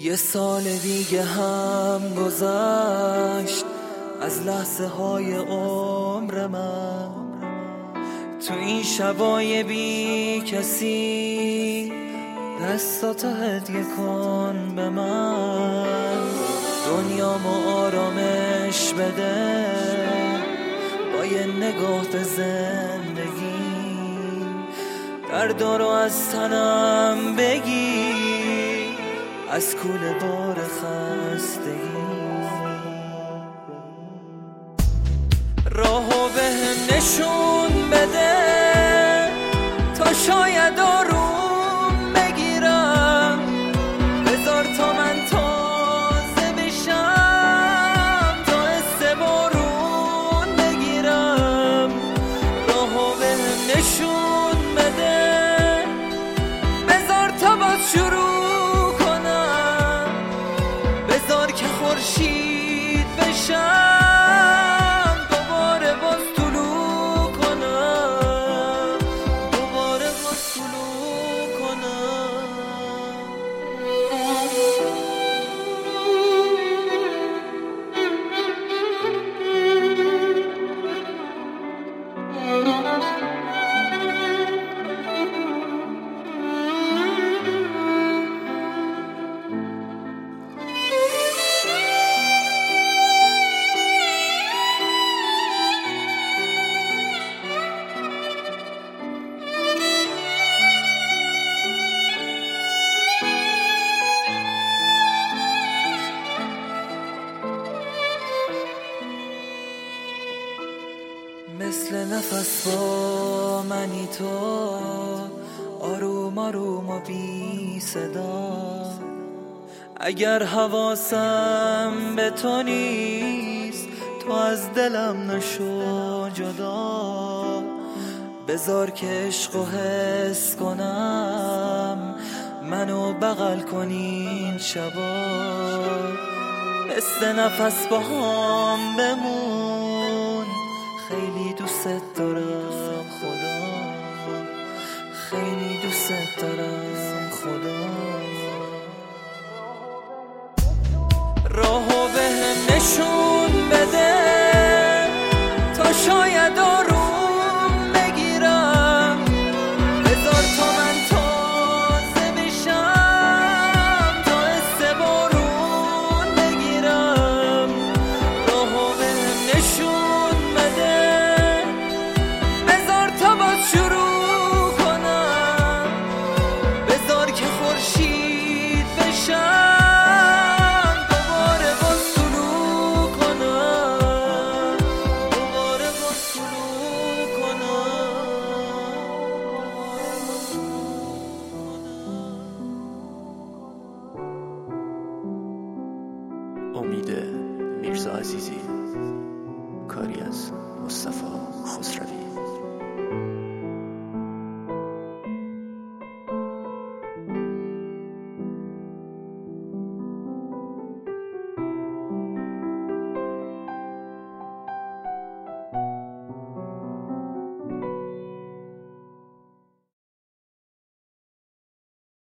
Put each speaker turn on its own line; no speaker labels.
یه سال دیگه هم گذشت از لحظه های عمر من، تو این شبای بی کسی دستاتو هدیه کن به من. دنیامو آرامش بده با یه نگاه به زندگی، دردارو از تنم بگیر از کوله بار خستگی. راهو بهم نشون بده تا شاید آروم بگیرم، بذار تا من تازه بشم تا حس بارون بگیرم. راهو بهم نشون بده بذار تا باز شروع کنم، بذار که خورشید بشم مثل نفس با منی تو، آروم آروم و بی صدا. اگر حواسم به تو نیست تو از دلم نشو جدا. بذار که عشقو حس کنم منو بغل کنین شبا. مثل نفس با هم بمون، خیلی دوست دارم خدا، خیلی دوست دارم خدا. راهو بهم نشون بده تا شاید آروم بگیرم، بذار تا من تازه بشم تا حس بارون بگیرم. راهو بهم نشون بده بذار تا باز شروع کنم، بذار که خورشید بشم
امید میرزا عزیزی.